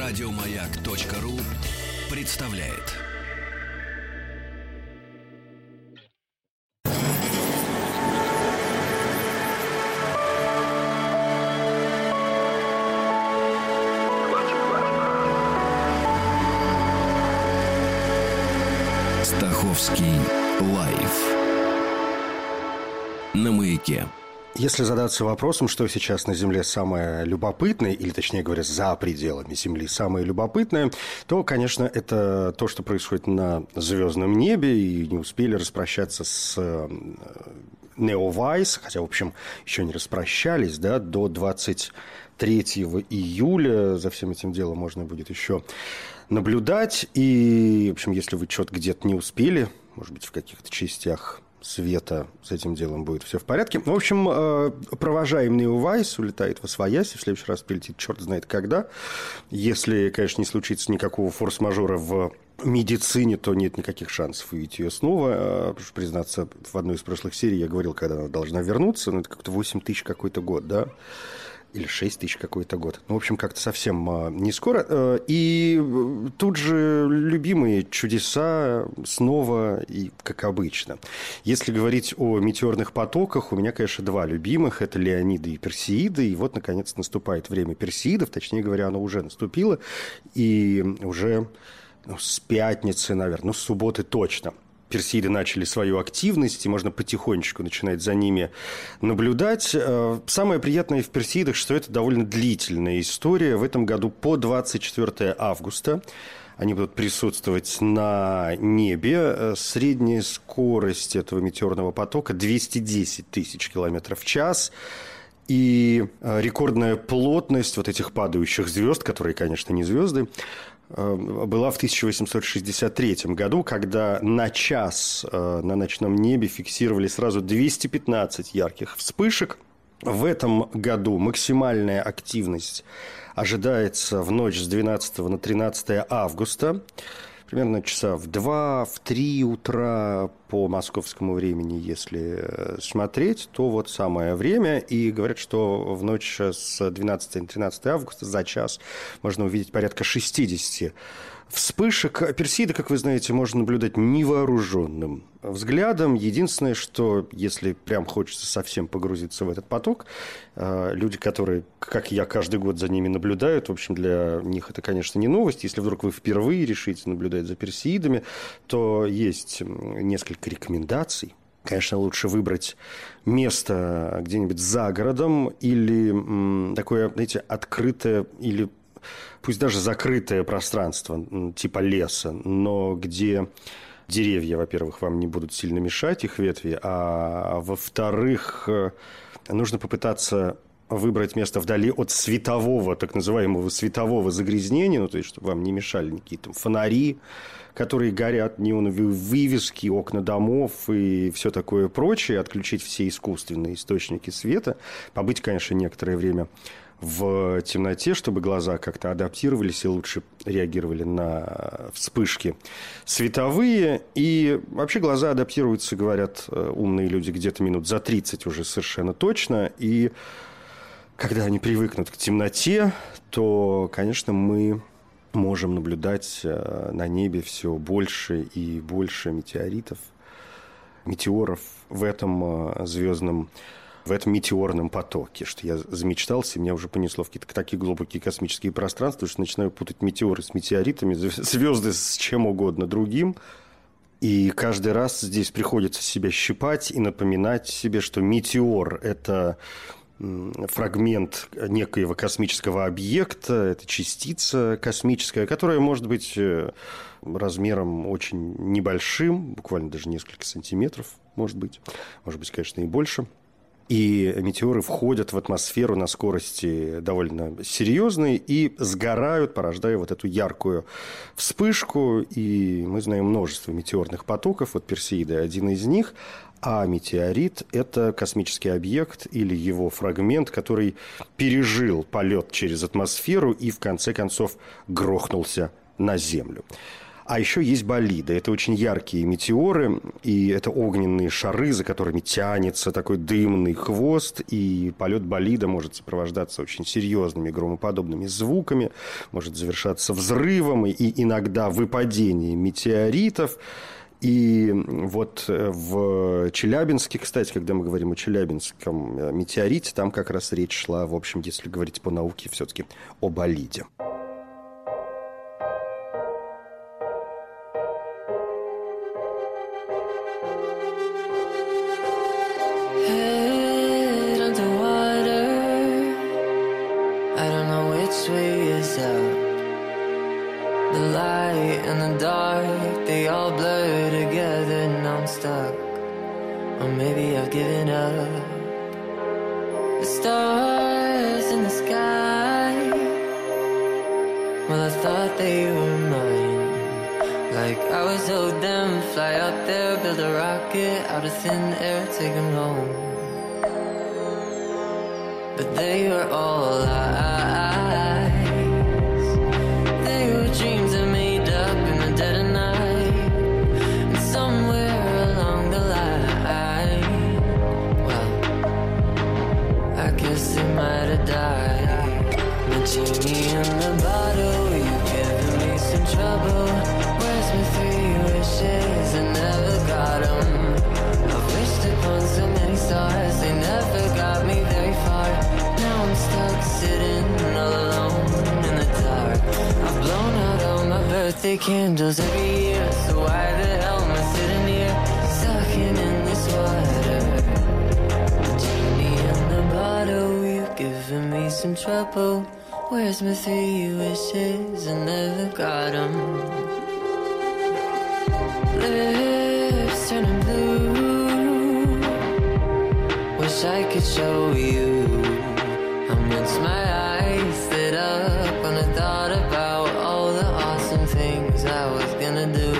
Радиомаяк.ру представляет. Стаховский лайф на Маяке. Если задаться вопросом, что сейчас на Земле самое любопытное, или, точнее говоря, за пределами Земли самое любопытное, то, конечно, это то, что происходит на звездном небе, и не успели распрощаться с Neowise, хотя, в общем, еще не распрощались, да, до 23 июля за всем этим делом можно будет еще наблюдать. И, в общем, если вы что-то где-то не успели, может быть, в каких-то частях света с этим делом будет все в порядке. В общем, провожаемый Neowise улетает восвояси, в следующий раз прилетит черт знает когда. Если, конечно, не случится никакого форс-мажора в медицине, то нет никаких шансов увидеть ее снова. Прошу признаться, в одной из прошлых серий я говорил, когда она должна вернуться, но это как-то 8 тысяч какой-то год, да? Или 6 тысяч какой-то год. Ну, в общем, как-то совсем не скоро. И тут же любимые чудеса снова и как обычно. Если говорить о метеорных потоках, у меня, конечно, два любимых. Это Леониды и Персеиды. И вот, наконец, наступает время Персеидов. Точнее говоря, оно уже наступило. И уже с пятницы, наверное, с субботы точно Персеиды начали свою активность, и можно потихонечку начинать за ними наблюдать. Самое приятное в Персеидах, что это довольно длительная история. В этом году по 24 августа они будут присутствовать на небе. Средняя скорость этого метеорного потока 210 тысяч километров в час. И рекордная плотность вот этих падающих звезд, которые, конечно, не звезды, была в 1863 году, когда на час на ночном небе фиксировали сразу 215 ярких вспышек. В этом году максимальная активность ожидается в ночь с 12 на 13 августа. Примерно часа в 2, в 3 утра по московскому времени, если смотреть, то вот самое время. И говорят, что в ночь с 12 на 13 августа за час можно увидеть порядка 60 вспышек. Персеиды, как вы знаете, можно наблюдать невооруженным взглядом. Единственное, что если прям хочется совсем погрузиться в этот поток, люди, которые, как я, каждый год за ними наблюдают, в общем, для них это, конечно, не новость. Если вдруг вы впервые решите наблюдать за персеидами, то есть несколько рекомендаций. Конечно, лучше выбрать место где-нибудь за городом или такое, знаете, открытое или пусть даже закрытое пространство, типа леса, но где деревья, во-первых, вам не будут сильно мешать, их ветви, а во-вторых, нужно попытаться выбрать место вдали от светового, так называемого светового загрязнения, ну, то есть, чтобы вам не мешали никакие там фонари, которые горят, неоновые вывески, окна домов и все такое прочее, отключить все искусственные источники света, побыть, конечно, некоторое время в темноте, чтобы глаза как-то адаптировались и лучше реагировали на вспышки световые. И вообще глаза адаптируются, говорят умные люди, где-то минут за 30 уже совершенно точно. И когда они привыкнут к темноте, то, конечно, мы можем наблюдать на небе все больше и больше метеоритов, метеоров в этом в этом метеорном потоке, что я замечтался, и меня уже понесло в какие-то такие глубокие космические пространства, что начинаю путать метеоры с метеоритами, звезды с чем угодно другим. И каждый раз здесь приходится себя щипать и напоминать себе, что метеор – это фрагмент некоего космического объекта, это частица космическая, которая может быть размером очень небольшим, буквально даже несколько сантиметров, может быть, конечно, и больше. И метеоры входят в атмосферу на скорости довольно серьезной и сгорают, порождая вот эту яркую вспышку. И мы знаем множество метеорных потоков. Вот Персеиды – один из них. А метеорит – это космический объект или его фрагмент, который пережил полет через атмосферу и, в конце концов, грохнулся на Землю. А еще есть болиды. Это очень яркие метеоры, и это огненные шары, за которыми тянется такой дымный хвост, и полет болида может сопровождаться очень серьезными громоподобными звуками, может завершаться взрывом и иногда выпадением метеоритов. И вот в Челябинске, кстати, когда мы говорим о челябинском метеорите, там как раз речь шла, в общем, если говорить по науке, все-таки о болиде. Out of thin air, take them home. But they were all lies. They were dreams I made up in the dead of night. And somewhere along the line, well, I guess they might have died. My genie in the bottle, you've given me some trouble. Where's my 3 wishes? I never got 'em. So many stars, they never got me very far. Now I'm stuck sitting all alone in the dark. I've blown out all my birthday candles every year. So why the hell am I sitting here, sucking in this water? Genie in the bottle, you've given me some trouble. Where's my 3 wishes? I never got 'em. Lips turning blue. Wish I could show you how much my eyes lit up when I thought about all the awesome things I was gonna do.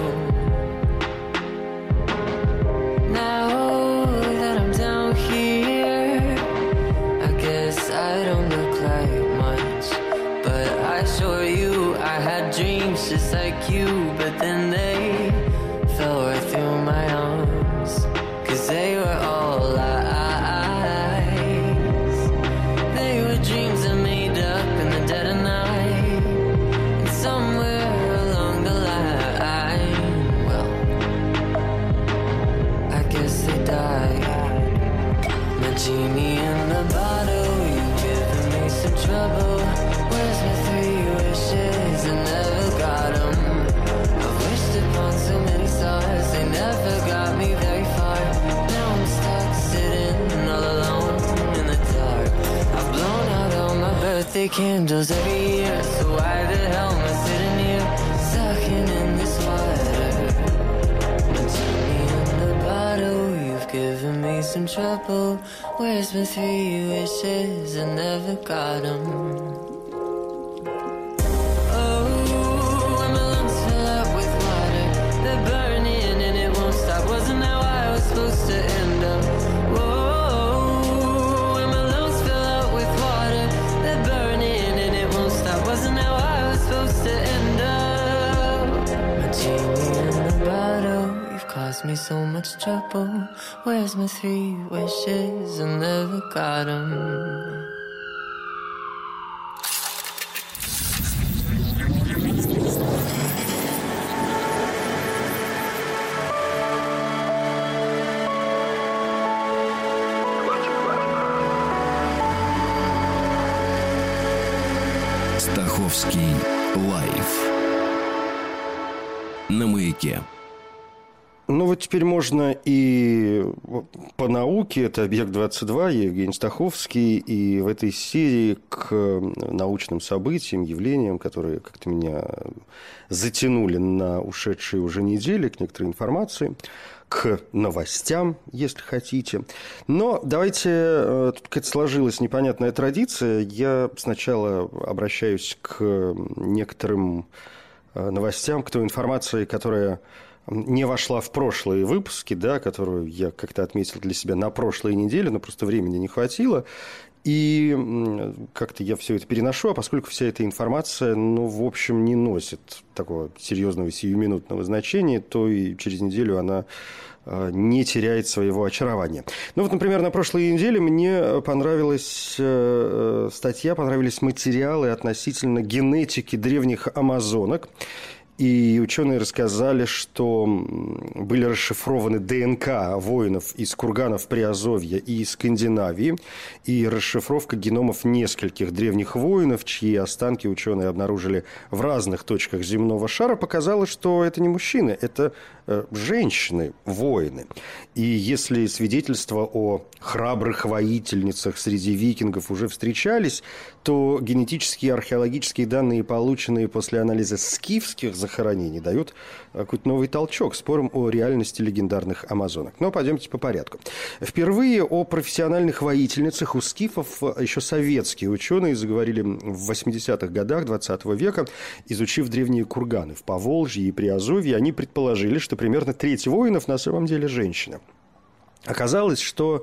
Now that I'm down here, I guess I don't look like much, but I assure you I had dreams just like you, but then they fell right through my arms, 'cause they were all lies. Genie in the bottle, you've given me some trouble. Where's my 3 wishes? I never got 'em. I've wished upon so many stars, they never got me very far. Now I'm stuck sitting all alone in the dark. I've blown out all my birthday candles every year. So why the hell am I sitting here, sucking in this water? Genie in the bottle, you've given me some trouble. Where's my 3 wishes? I never got 'em. Oh, when my lungs fill up with water, they're burning and it won't stop. Wasn't that why I was supposed to end up? Whoa, when my lungs fill up with water, they're burning and it won't stop. Wasn't that why I was supposed to end up? My genie in the bottle, caused me so much trouble. Where's my 3 wishes? I never got 'em. Стаховский лайф на Маяке. Ну, вот теперь можно и по науке, это «Объект-22», я Евгений Стаховский, и в этой серии к научным событиям, явлениям, которые как-то меня затянули на ушедшие уже недели, к некоторой информации, к новостям, если хотите. Но давайте, тут какая-то сложилась непонятная традиция. Я сначала обращаюсь к некоторым новостям, к той информации, которая не вошла в прошлые выпуски, да, которую я как-то отметил для себя на прошлой неделе, но просто времени не хватило. И как-то я все это переношу, а поскольку вся эта информация, в общем, не носит такого серьезного сиюминутного значения, то и через неделю она не теряет своего очарования. Например, на прошлой неделе мне понравилась статья, понравились материалы относительно генетики древних амазонок. И ученые рассказали, что были расшифрованы ДНК воинов из курганов Приазовья и Скандинавии, и расшифровка геномов нескольких древних воинов, чьи останки ученые обнаружили в разных точках земного шара, показала, что это не мужчины, это женщины-воины. И если свидетельства о храбрых воительницах среди викингов уже встречались, то генетические и археологические данные, полученные после анализа скифских захоронений, дают какой-то новый толчок спорам о реальности легендарных амазонок. Но пойдемте по порядку. Впервые о профессиональных воительницах у скифов еще советские ученые заговорили в 80-х годах 20 века, изучив древние курганы в Поволжье и Приазовье. Они предположили, что примерно треть воинов на самом деле женщины. Оказалось, что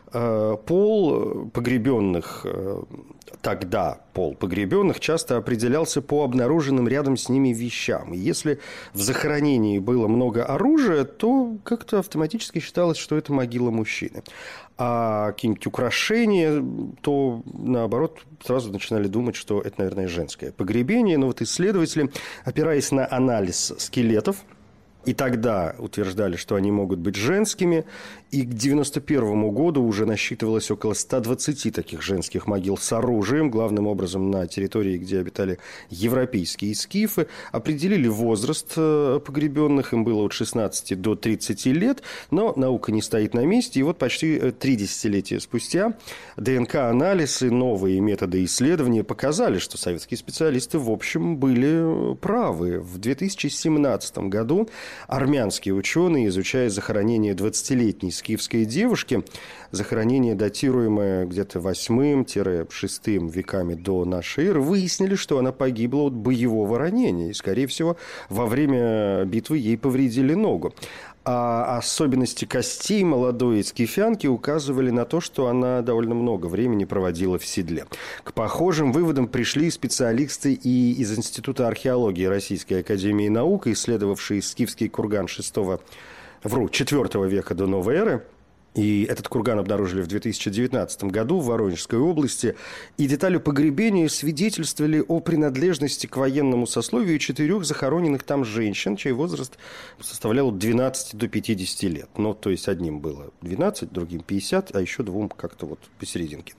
пол погребенных, тогда пол погребенных часто определялся по обнаруженным рядом с ними вещам. И если в захоронении было много оружия, то как-то автоматически считалось, что это могила мужчины. А какие-нибудь украшения, то наоборот сразу начинали думать, что это, наверное, женское погребение. Но исследователи, опираясь на анализ скелетов, и тогда утверждали, что они могут быть женскими, и к 1991 году уже насчитывалось около 120 таких женских могил с оружием, главным образом на территории, где обитали европейские скифы. Определили возраст погребенных, им было от 16 до 30 лет, но наука не стоит на месте, и почти 3 десятилетия спустя ДНК-анализ и новые методы исследования показали, что советские специалисты, в общем, были правы. В 2017 году армянские ученые, изучая захоронение 20-летней скифской девушки, захоронение, датируемое где-то 8-6 веками до нашей эры, выяснили, что она погибла от боевого ранения. И, скорее всего, во время битвы ей повредили ногу. А особенности костей молодой скифянки указывали на то, что она довольно много времени проводила в седле. К похожим выводам пришли специалисты и из Института археологии Российской академии наук, исследовавшие скифский курган IV века до новой эры. И этот курган обнаружили в 2019 году в Воронежской области. И детали погребения свидетельствовали о принадлежности к военному сословию 4 захороненных там женщин, чей возраст составлял от 12 до 50 лет. То есть одним было 12, другим 50, а еще 2 как-то посерединке.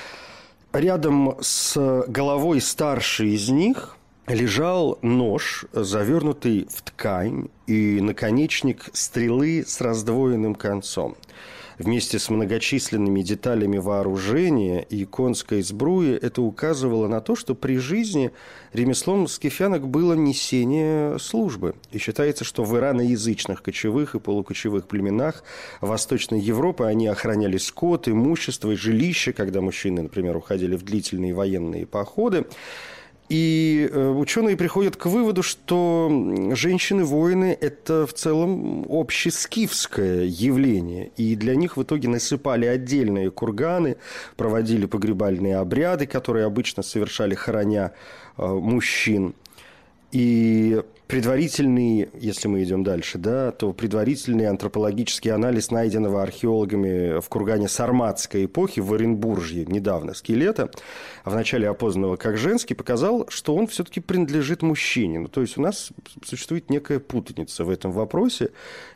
Рядом с головой старшей из них лежал нож, завернутый в ткань, и наконечник стрелы с раздвоенным концом. Вместе с многочисленными деталями вооружения и конской сбруи это указывало на то, что при жизни ремеслом скифянок было несение службы. И считается, что в ираноязычных кочевых и полукочевых племенах Восточной Европы они охраняли скот, имущество и жилища, когда мужчины, например, уходили в длительные военные походы. И ученые приходят к выводу, что женщины-воины – это в целом общескифское явление. И для них в итоге насыпали отдельные курганы, проводили погребальные обряды, которые обычно совершали хороня мужчин. И предварительный, если мы идем дальше, то предварительный антропологический анализ найденного археологами в кургане сарматской эпохи в Оренбуржье недавно скелета, вначале опознанного как женский, показал, что он все-таки принадлежит мужчине. То есть у нас существует некая путаница в этом вопросе,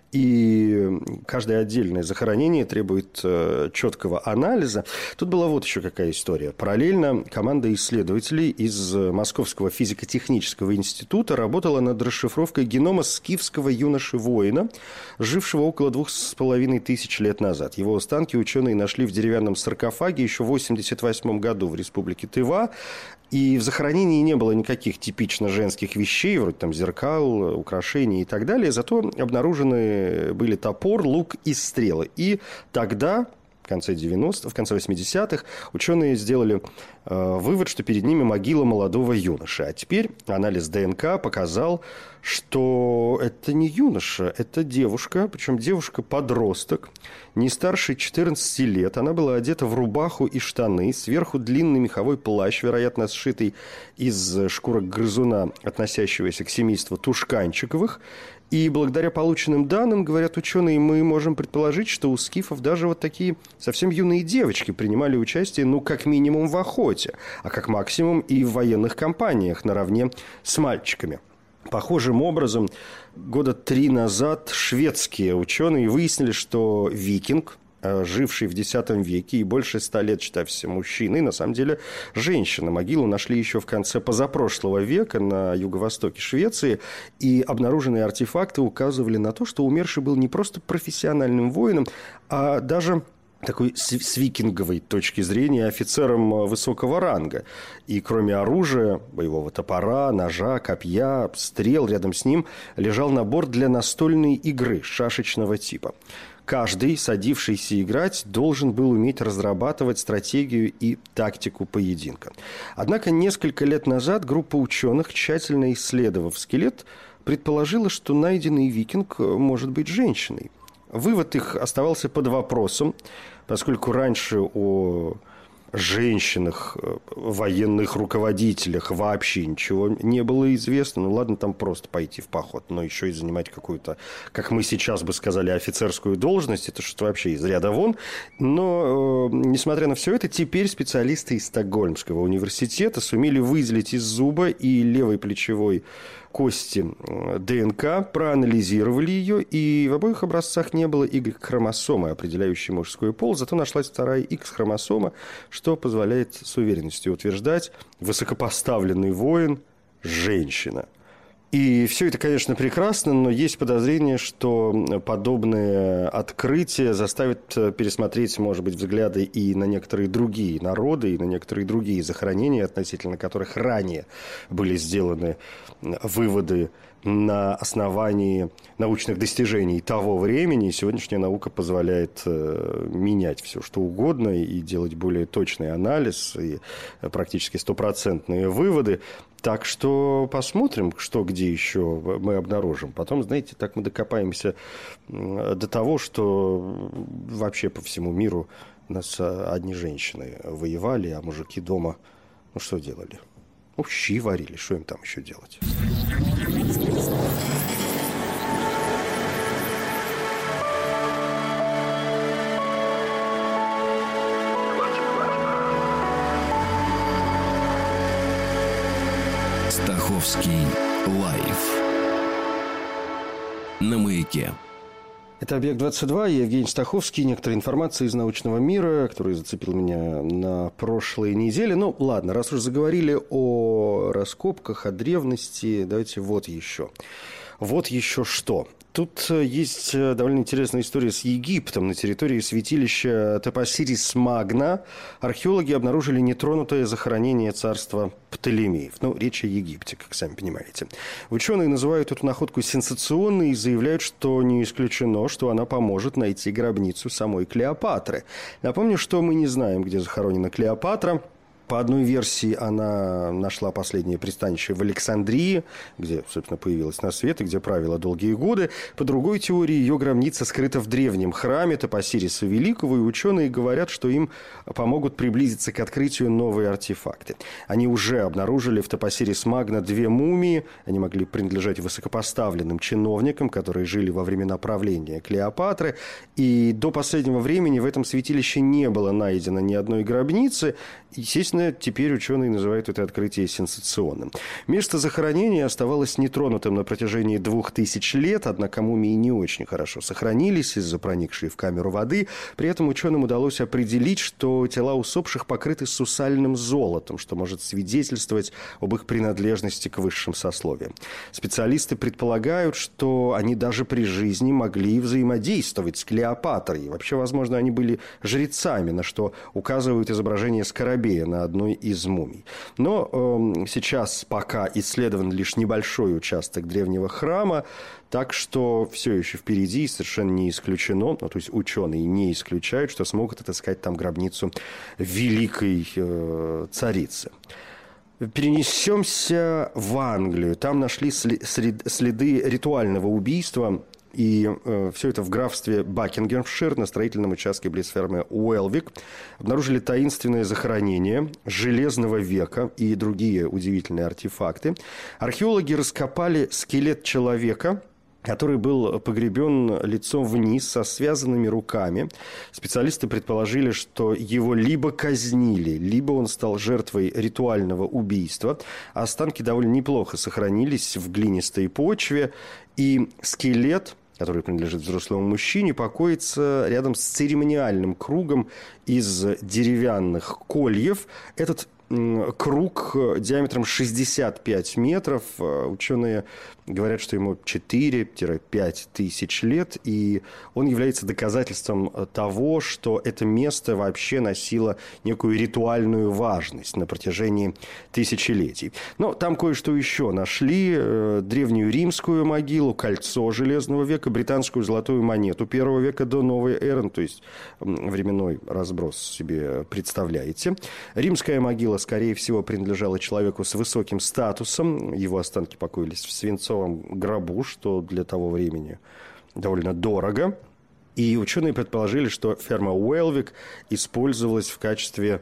и каждое отдельное захоронение требует четкого анализа. Тут была еще какая история. Параллельно команда исследователей из Московского физико-технического института работала над расшифровкой генома скифского юноши-воина, жившего около 2500 лет назад. Его останки ученые нашли в деревянном саркофаге еще в 1988 году в республике Тыва. И в захоронении не было никаких типично женских вещей, вроде зеркал, украшений и так далее. Зато обнаружены были топор, лук и стрелы. И тогда, в конце 80-х, ученые сделали вывод, что перед ними могила молодого юноши. А теперь анализ ДНК показал, что это не юноша, это девушка, причем девушка-подросток, не старше 14 лет. Она была одета в рубаху и штаны, сверху длинный меховой плащ, вероятно, сшитый из шкурок грызуна, относящегося к семейству тушканчиковых. И благодаря полученным данным, говорят ученые, мы можем предположить, что у скифов даже вот такие совсем юные девочки принимали участие, ну, как минимум в охоте, а как максимум и в военных кампаниях наравне с мальчиками. Похожим образом, 3 года назад шведские ученые выяснили, что викинг, живший в X веке и больше 100 лет, считавшийся мужчиной, на самом деле женщина. Могилу нашли еще в конце позапрошлого века на юго-востоке Швеции, и обнаруженные артефакты указывали на то, что умерший был не просто профессиональным воином, а даже такой с викинговой точки зрения офицером высокого ранга. И кроме оружия, боевого топора, ножа, копья, стрел, рядом с ним лежал набор для настольной игры шашечного типа. Каждый, садившийся играть, должен был уметь разрабатывать стратегию и тактику поединка. Однако несколько лет назад группа ученых, тщательно исследовав скелет, предположила, что найденный викинг может быть женщиной. Вывод их оставался под вопросом, поскольку раньше о женщинах, военных руководителях вообще ничего не было известно. Ну ладно, там просто пойти в поход, но еще и занимать какую-то, как мы сейчас бы сказали, офицерскую должность, это что-то вообще из ряда вон. Но, несмотря на все это, теперь специалисты из Стокгольмского университета сумели выделить из зуба и левой плечевой кости ДНК, проанализировали ее, и в обоих образцах не было Y-хромосомы, определяющей мужской пол, зато нашлась вторая X-хромосома, что позволяет с уверенностью утверждать: высокопоставленный воин – женщина. И все это, конечно, прекрасно, но есть подозрение, что подобное открытие заставит пересмотреть, может быть, взгляды и на некоторые другие народы, и на некоторые другие захоронения, относительно которых ранее были сделаны выводы на основании научных достижений того времени. Сегодняшняя наука позволяет менять все, что угодно, и делать более точный анализ, и практически стопроцентные выводы. Так что посмотрим, что где еще мы обнаружим. Потом, знаете, так мы докопаемся до того, что вообще по всему миру у нас одни женщины воевали, а мужики дома, ну, что делали? Ну, щи варили, что им там еще делать? Стаховский лайф на Маяке. Это «Объект-22», я Евгений Стаховский. Некоторая информация из научного мира, которая зацепила меня на прошлой неделе. Ну, ладно, раз уж заговорили о раскопках, о древности, давайте вот еще. Вот еще что. Тут есть довольно интересная история с Египтом. На территории святилища Топосирис Магна археологи обнаружили нетронутое захоронение царства Птолемеев. Ну, речь о Египте, как сами понимаете. Ученые называют эту находку сенсационной и заявляют, что не исключено, что она поможет найти гробницу самой Клеопатры. Напомню, что мы не знаем, где захоронена Клеопатра. По одной версии, она нашла последнее пристанище в Александрии, где, собственно, появилась на свет и где правила долгие годы. По другой теории, ее гробница скрыта в древнем храме Топосириса Великого, и ученые говорят, что им помогут приблизиться к открытию новые артефакты. Они уже обнаружили в Топосирис Магна 2 мумии. Они могли принадлежать высокопоставленным чиновникам, которые жили во времена правления Клеопатры. И до последнего времени в этом святилище не было найдено ни одной гробницы. Естественно, теперь ученые называют это открытие сенсационным. Место захоронения оставалось нетронутым на протяжении 2000 лет, однако мумии не очень хорошо сохранились из-за проникшей в камеру воды. При этом ученым удалось определить, что тела усопших покрыты сусальным золотом, что может свидетельствовать об их принадлежности к высшим сословиям. Специалисты предполагают, что они даже при жизни могли взаимодействовать с Клеопатрой. И вообще, возможно, они были жрецами, на что указывают изображение скоробея на одной из мумий. Но сейчас пока исследован лишь небольшой участок древнего храма, так что все еще впереди, совершенно не исключено, ну, то есть ученые не исключают, что смогут отыскать там гробницу великой царицы. Перенесемся в Англию. Там нашли следы ритуального убийства. И все это в графстве Бакингемшир на строительном участке близ фермы Уэлвик. Обнаружили таинственное захоронение Железного века и другие удивительные артефакты. Археологи раскопали скелет человека, который был погребен лицом вниз со связанными руками. Специалисты предположили, что его либо казнили, либо он стал жертвой ритуального убийства. Останки довольно неплохо сохранились в глинистой почве, и скелет, который принадлежит взрослому мужчине, покоится рядом с церемониальным кругом из деревянных кольев. Этот круг диаметром 65 метров. Ученые говорят, что ему 4-5 тысяч лет, и он является доказательством того, что это место вообще носило некую ритуальную важность на протяжении тысячелетий. Но там кое-что еще нашли. Древнюю римскую могилу, кольцо Железного века, британскую золотую монету 1 века до новой эры, то есть временной разброс себе представляете. Римская могила, скорее всего, принадлежала человеку с высоким статусом. Его останки покоились в свинцовом гробу, что для того времени довольно дорого. И ученые предположили, что ферма Уэлвик использовалась в качестве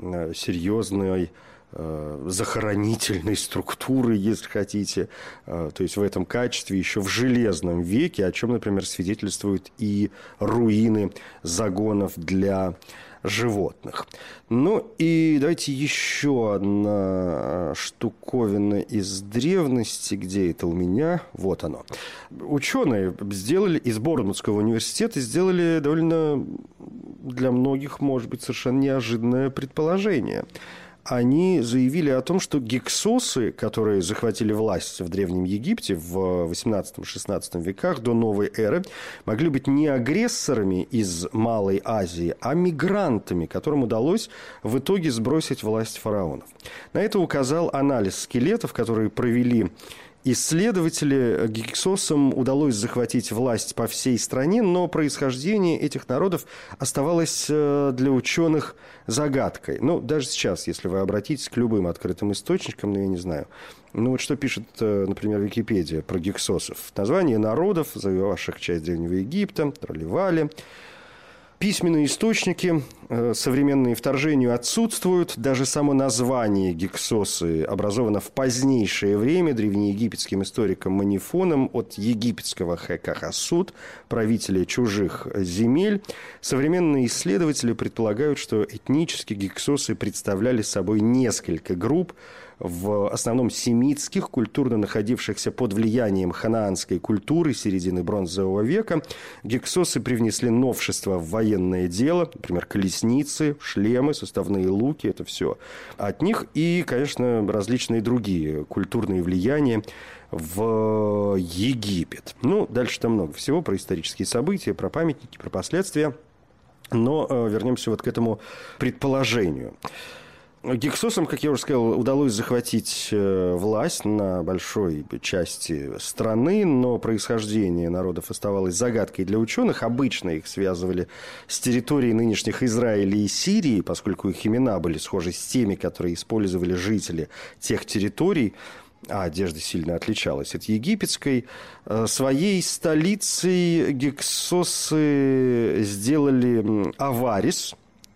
серьезной захоронительной структуры, если хотите. То есть в этом качестве еще в Железном веке, о чем, например, свидетельствуют и руины загонов для животных. Ну и давайте еще одна штуковина из древности. Где это у меня? Вот оно. Ученые сделали из Борнмутского университета сделали довольно для многих, может быть, совершенно неожиданное предположение. Они заявили о том, что гиксосы, которые захватили власть в Древнем Египте в 18-16 веках до новой эры, могли быть не агрессорами из Малой Азии, а мигрантами, которым удалось в итоге сбросить власть фараонов. На это указал анализ скелетов, которые провели исследователи. Гиксосам удалось захватить власть по всей стране, но происхождение этих народов оставалось для ученых загадкой. Ну, даже сейчас, если вы обратитесь к любым открытым источникам, ну, я не знаю. Ну, вот что пишет, например, Википедия про гиксосов. Название народов, завоевавших часть Древнего Египта, тролливали. Письменные источники, современные вторжению, отсутствуют. Даже само название гиксосы образовано в позднейшее время древнеегипетским историком Манифоном от египетского Хекахасут, правителя чужих земель. Современные исследователи предполагают, что этнически гиксосы представляли собой несколько групп, в основном семитских, культурно находившихся под влиянием ханаанской культуры середины Бронзового века. Гиксосы привнесли новшества в военное дело, например, колесницы, шлемы, составные луки, это все от них. И, конечно, различные другие культурные влияния в Египет. Ну, дальше там много всего про исторические события, про памятники, про последствия. Но вернемся вот к этому предположению. Гиксосам, как я уже сказал, удалось захватить власть на большой части страны, но происхождение народов оставалось загадкой для ученых. Обычно их связывали с территорией нынешних Израиля и Сирии, поскольку их имена были схожи с теми, которые использовали жители тех территорий, а одежда сильно отличалась от египетской. Своей столицей гиксосы сделали Аварис,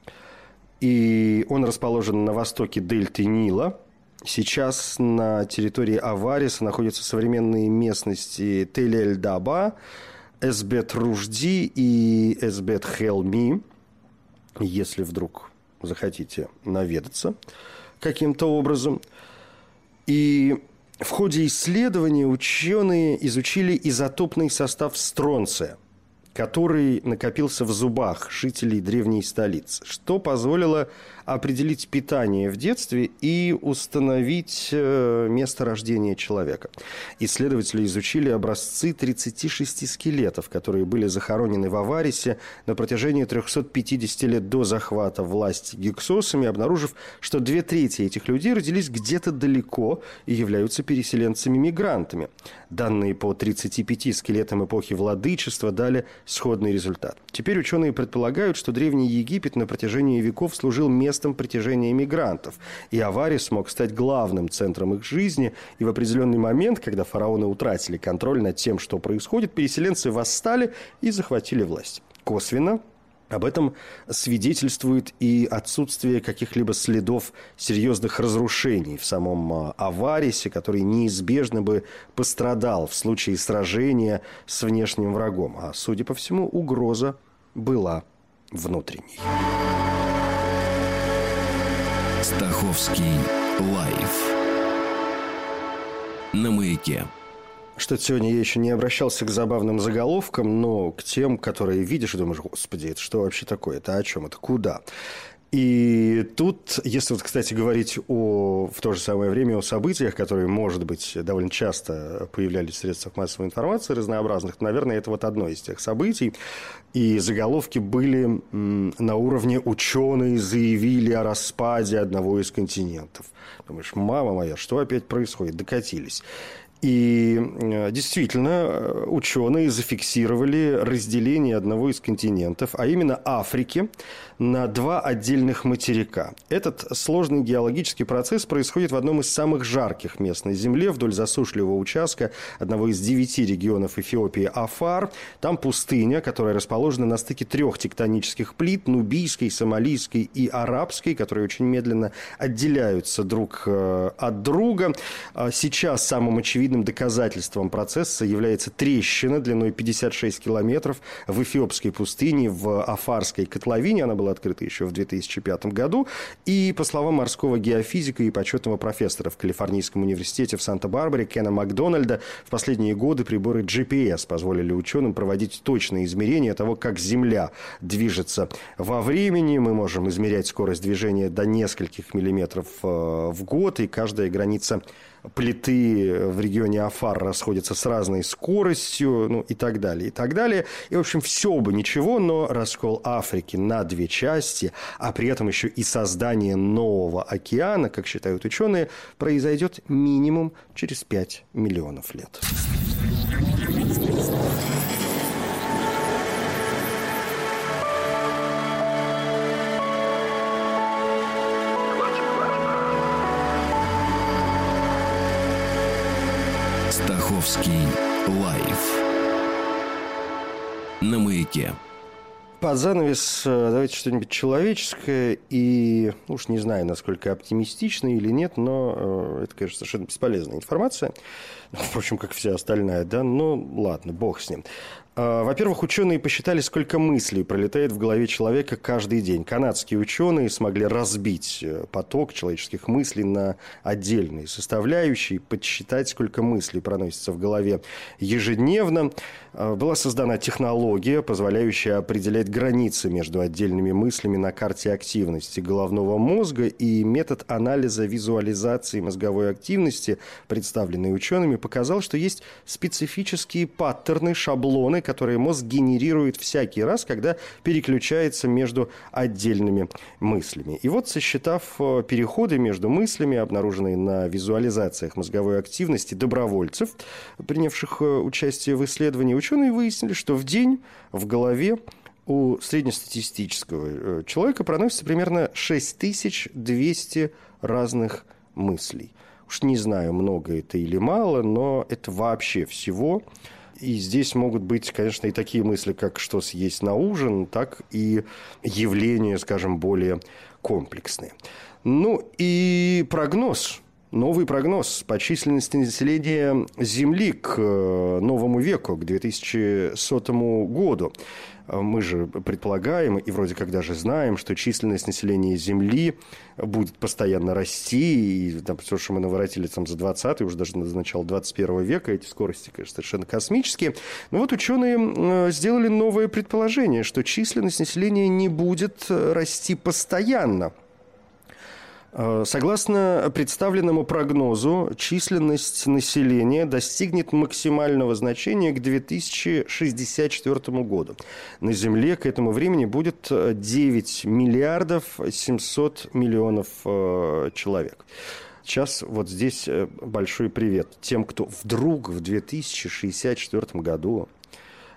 и он расположен на востоке дельты Нила. Сейчас на территории Авариса находятся современные местности Тель-эль-Даба, Эсбет-Ружди и Эсбет-Хелми, если вдруг захотите наведаться каким-то образом. И в ходе исследования ученые изучили изотопный состав стронция, который накопился в зубах жителей древней столицы, что позволило определить питание в детстве и установить место рождения человека. Исследователи изучили образцы 36 скелетов, которые были захоронены в Аварисе на протяжении 350 лет до захвата власти гиксосами, обнаружив, что 2/3 этих людей родились где-то далеко и являются переселенцами-мигрантами. Данные по 35 скелетам эпохи владычества дали сходный результат. Теперь ученые предполагают, что Древний Египет на протяжении веков служил местом притяжения мигрантов, и Аварис мог стать главным центром их жизни, и в определенный момент, когда фараоны утратили контроль над тем, что происходит, переселенцы восстали и захватили власть. Косвенно об этом свидетельствует и отсутствие каких-либо следов серьезных разрушений в самом Аварисе, который неизбежно бы пострадал в случае сражения с внешним врагом. А, судя по всему, угроза была внутренней. Стаховский лайф на Маяке. Что-то сегодня я еще не обращался к забавным заголовкам, но к тем, которые видишь и думаешь: господи, это что вообще такое? Это о чем? Это куда? И тут, если вот, кстати, говорить в то же самое время о событиях, которые, может быть, довольно часто появлялись в средствах массовой информации разнообразных, то, наверное, это вот одно из тех событий. И заголовки были на уровне «Ученые заявили о распаде одного из континентов». Думаешь, мама моя, что опять происходит? Докатились. И действительно, ученые зафиксировали разделение одного из континентов, а именно Африки, на два отдельных материка. Этот сложный геологический процесс происходит в одном из самых жарких мест на Земле, вдоль засушливого участка одного из 9 регионов Эфиопии Афар. Там пустыня, которая расположена на стыке 3 тектонических плит – нубийской, сомалийской и арабской, которые очень медленно отделяются друг от друга. Сейчас самым очевидным доказательством процесса является трещина длиной 56 километров в Эфиопской пустыне, в Афарской котловине. Она была открыта еще в 2005 году. И, по словам морского геофизика и почетного профессора в Калифорнийском университете в Санта-Барбаре Кена Макдональда, в последние годы приборы GPS позволили ученым проводить точные измерения того, как Земля движется во времени. Мы можем измерять скорость движения до нескольких миллиметров в год, и каждая граница плиты в регионе Афар расходятся с разной скоростью, ну и так далее, и так далее. И, в общем, все бы ничего, но раскол Африки на 2 части, а при этом еще и создание нового океана, как считают ученые, произойдет минимум через 5 миллионов лет. Стаховский лайф на Маяке. Под занавес давайте что-нибудь человеческое и, уж не знаю, насколько оптимистично или нет, но это, конечно, совершенно бесполезная информация. Впрочем, как вся остальная, да, но ладно, бог с ним. Во-первых, ученые посчитали, сколько мыслей пролетает в голове человека каждый день. Канадские ученые смогли разбить поток человеческих мыслей на отдельные составляющие, подсчитать, сколько мыслей проносится в голове ежедневно. Была создана технология, позволяющая определять границы между отдельными мыслями на карте активности головного мозга, и метод анализа визуализации мозговой активности, представленный учеными, показал, что есть специфические паттерны, шаблоны, которые мозг генерирует всякий раз, когда переключается между отдельными мыслями. И вот, сосчитав переходы между мыслями, обнаруженные на визуализациях мозговой активности добровольцев, принявших участие в исследовании, ученые выяснили, что в день в голове у среднестатистического человека проносится примерно 6200 разных мыслей. Уж не знаю, много это или мало, но это вообще всего. И здесь могут быть, конечно, и такие мысли, как что съесть на ужин, так и явления, скажем, более комплексные. Ну и прогноз. Новый прогноз по численности населения Земли к новому веку, к 2100 году. Мы же предполагаем и вроде как даже знаем, что численность населения Земли будет постоянно расти. И там, все, что мы наворотили там, за 20-й, уже даже за начало 21 века, эти скорости, конечно, совершенно космические. Но вот ученые сделали новое предположение, что численность населения не будет расти постоянно. Согласно представленному прогнозу, численность населения достигнет максимального значения к 2064 году. На Земле к этому времени будет 9 миллиардов 700 миллионов человек. Сейчас вот здесь большой привет тем, кто вдруг в 2064 году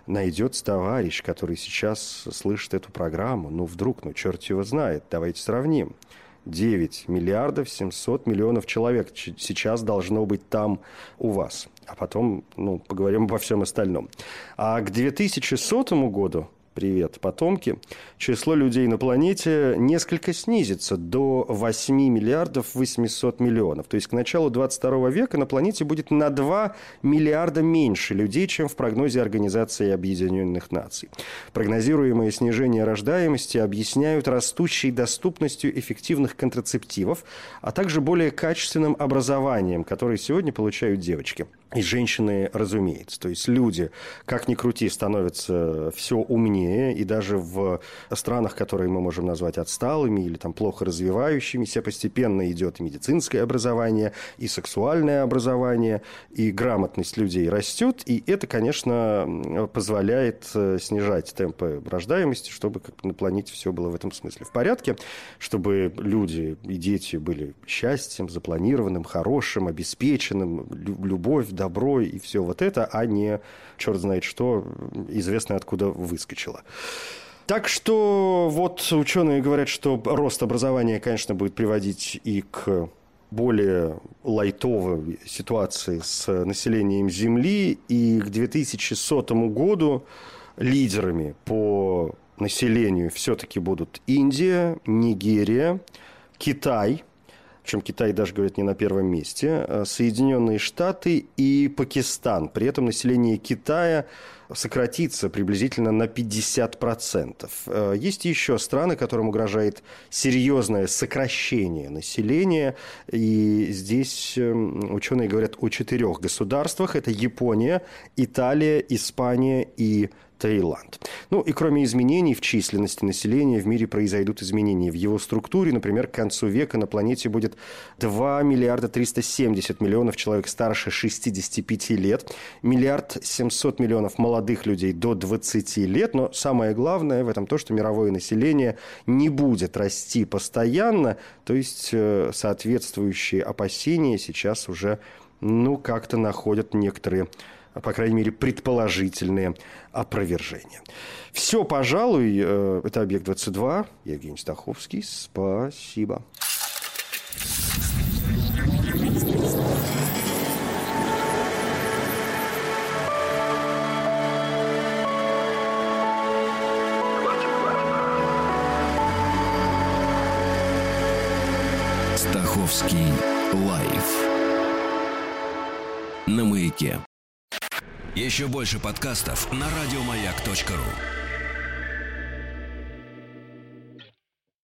найдется товарищ, который сейчас слышит эту программу. Вдруг, черт его знает. Давайте сравним. 9 миллиардов 700 миллионов человек сейчас должно быть там у вас. А потом, поговорим обо всем остальном. А к 2100 году, привет, потомки, число людей на планете несколько снизится до 8 миллиардов 800 миллионов. То есть к началу 22 века на планете будет на 2 миллиарда меньше людей, чем в прогнозе Организации Объединенных Наций. Прогнозируемое снижение рождаемости объясняют растущей доступностью эффективных контрацептивов, а также более качественным образованием, которое сегодня получают девочки. И женщины, разумеется. То есть люди, как ни крути, становятся все умнее. И даже в странах, которые мы можем назвать отсталыми или там плохо развивающимися, постепенно идет и медицинское образование, и сексуальное образование, и грамотность людей растет. И это, конечно, позволяет снижать темпы рождаемости, чтобы на планете все было в этом смысле в порядке, чтобы люди и дети были счастьем, запланированным, хорошим, обеспеченным, любовь, добро и все вот это, а не черт знает что, известно откуда выскочило. Так что вот ученые говорят, что рост образования, конечно, будет приводить и к более лайтовой ситуации с населением Земли, и к 2100 году лидерами по населению все-таки будут Индия, Нигерия, Китай. Причем Китай даже, говорят, не на первом месте, Соединенные Штаты и Пакистан. При этом население Китая сократится приблизительно на 50%. Есть еще страны, которым угрожает серьезное сокращение населения. И здесь ученые говорят о 4 государствах. Это Япония, Италия, Испания и Таиланд. И кроме изменений в численности населения, в мире произойдут изменения в его структуре. Например, к концу века на планете будет 2 миллиарда 370 миллионов человек старше 65 лет, 1 700 миллионов молодых людей до 20 лет. Но самое главное в этом то, что мировое население не будет расти постоянно. То есть соответствующие опасения сейчас уже как-то находят некоторые, по крайней мере, предположительные опровержения. Все, пожалуй, это «Объект-22». Я Евгений Стаховский. Спасибо. Стаховский лайф на Маяке. Еще больше подкастов на радиомаяк.ру.